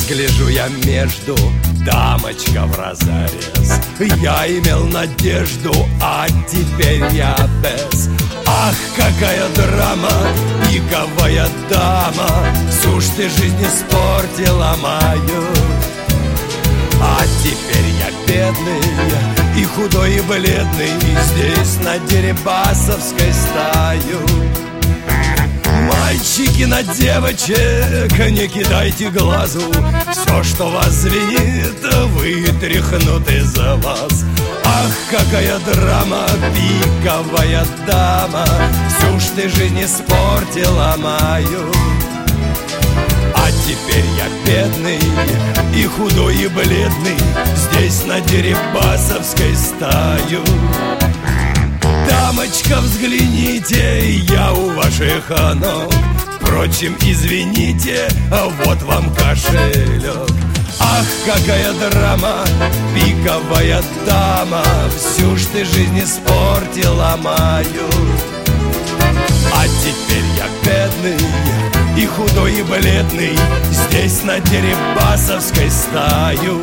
гляжу я между, дамочка вразорез. Я имел надежду, а теперь я без. Ах, какая драма, пиковая дама, всю ж ты жизнь испортила мою. А теперь я бедный, и худой, и бледный, здесь на Дерибасовской стою. Мальчики на девочек, не кидайте глазу, все, что вас звенит, вытряхнут из вас. Ах, какая драма, пиковая дама, всю ж ты жизнь испортила мою. А теперь я бедный, и худой, и бледный, здесь на Дерибасовской стою. Дамочка, взгляните, я у ваших ног. Впрочем, извините, вот вам кошелек. Ах, какая драма, пиковая дама, всю ж ты жизнь испортила мою. А теперь я бедный, и худой, и бледный, здесь на Дерибасовской стою.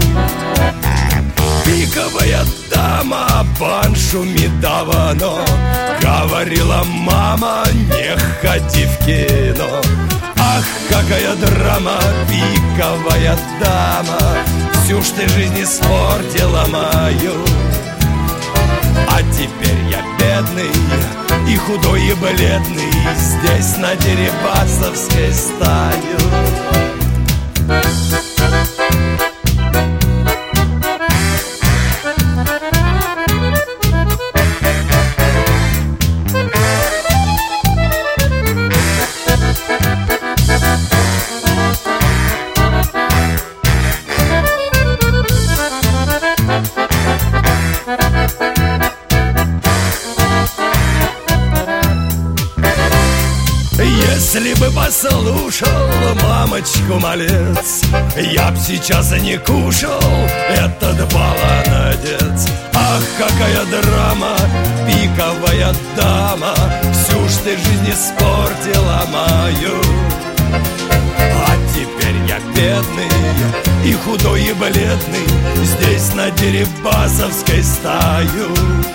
Пиковая дама, баншу медовано, говорила мама, не ходи в кино. Ах, какая драма, пиковая дама, всю ж ты жизнь испортила мою. А теперь я бедный, и худой, и бледный, здесь на Дерибасовской стою. Если бы послушал мамочку малец, я б сейчас не кушал этот баланадец. Ах, какая драма, пиковая дама, всю ж ты жизнь испортила мою. А теперь я бедный, и худой, и бледный, здесь на Дерибасовской стою.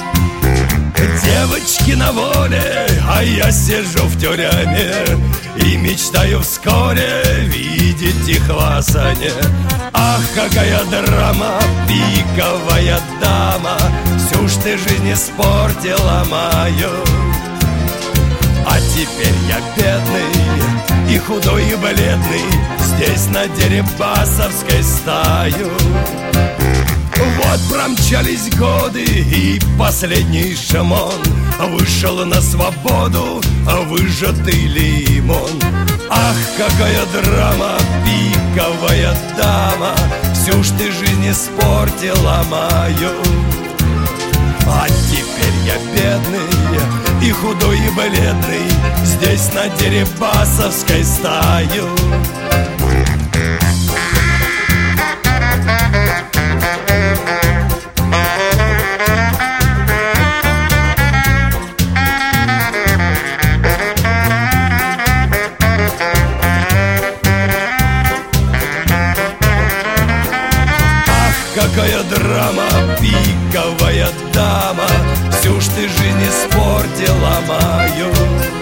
Девочки на воле, а я сижу в тюрьме и мечтаю вскоре видеть их в асане. Ах, какая драма, пиковая дама, всю ж ты жизнь испортила мою. А теперь я бедный, и худой, и бледный, здесь на Дерибасовской стою. Вот промчались годы, и последний шамон вышел на свободу, выжатый лимон. Ах, какая драма, пиковая дама, всю ж ты жизнь испортила мою. А теперь я бедный, и худой, и бледный, здесь на Дерибасовской стою. Какая драма, пиковая дама, всю ж ты жизнь испортила мою.